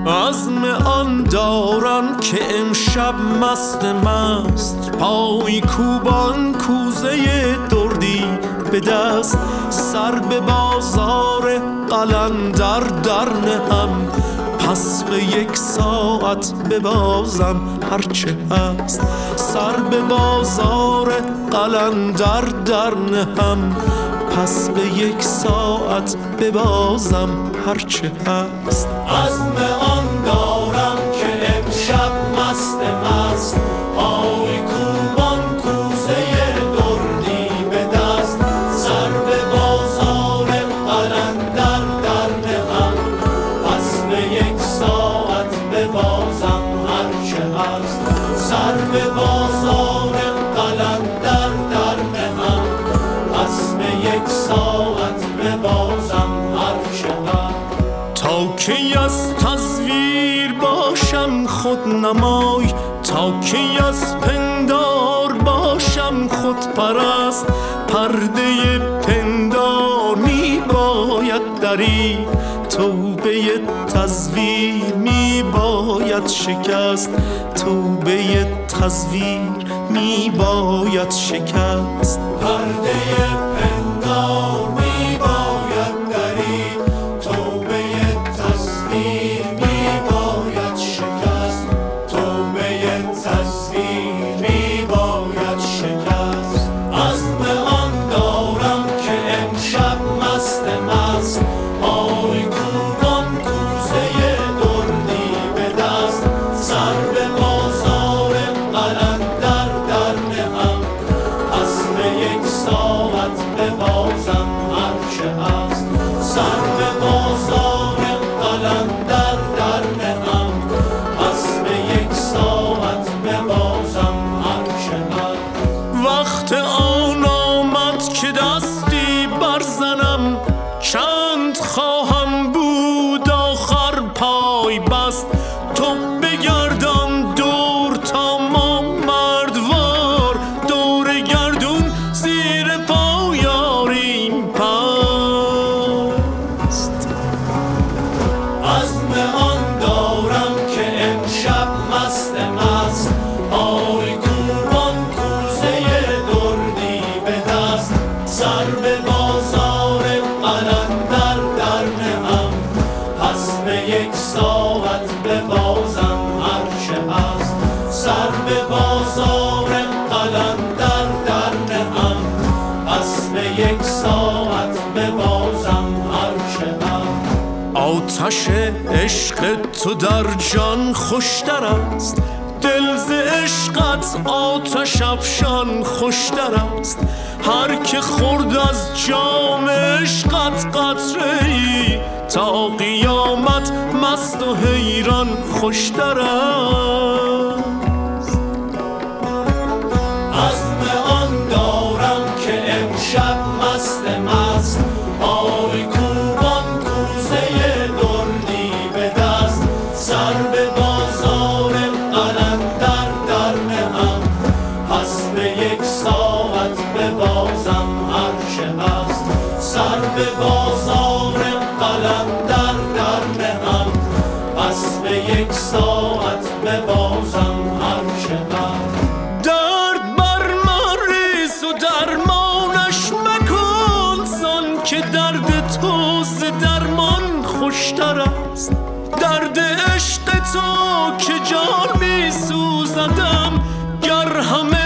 عزم آن دارم که امشب مست پای کوبان کوزه دردی به دست، سر به بازار قلندر در نهم، پس به 1 ساعت ببازم هرچه هست. سر به بازار قلندر در نهم، پس به 1 ساعت ببازم هرچه هست. عزم آن دارم که امشب مست پای کوبان کوزه دردی به دست، سر به بازار قلندر در نهم، پس به 1 ساعت ببازم هرچه هست. سر به بازار قلندر در نهم، پس به 1 ساعت ببازم هرچه هست. تا کی از تصویر باشم خود نمای، تا کی از پندار باشم خود پرست، پرده پندار می باید درید، توبه تصویر می باید شکست، توبه تصویر می باید شکست. پرده پندار می باید درید، توبه تصویر می باید شکست، توبه تصویر می باید شکست. عزم آن دارم که امشب مست پای کوبان کوزه دردی به دست، سر به بازار قلندر در نهم، پس به 1 ساعت ببازم هرچه هست. سر به بازار قلندر در نهم، پس به 1 ساعت ببازم هرچه هست. وقت آن آمد که دستی برزنم، چند خواهم بود آخر پای بست، تو بگردان دور تا ما مردوار، دور گردون زیر پا یاریم پست. عزم آن دارم که امشب مست پای کوبان کوزه دردی به دست، سر به بازار قلندر در نهم، پس به 1 ساعت ببازم هرچه هست. سر به بازار قلندر در نهم، پس به 1 ساعت ببازم هرچه هست. آتش عشق تو در جان خوشتر است، دل ز عشقت آتش افشان خوشتر است. هر که خورد از جام عشقت قطره‌ای، تا قیامت مست و حیران خوشتر است. عزم آن دارم که امشب مست پای کوبان کوزه دردی به دست، سر به بازار قلندر در نهم، پس به 1 ساعت ببازم هرچه هست. سر به بازار قلندر در نهم، پس به 1 ساعت ببازم هرچه هست. درد بر من ریز و درمانش مکن، زان که درد تو ز درمان خوشتر است. درد عشق تو که جان می سوزدم، گر همه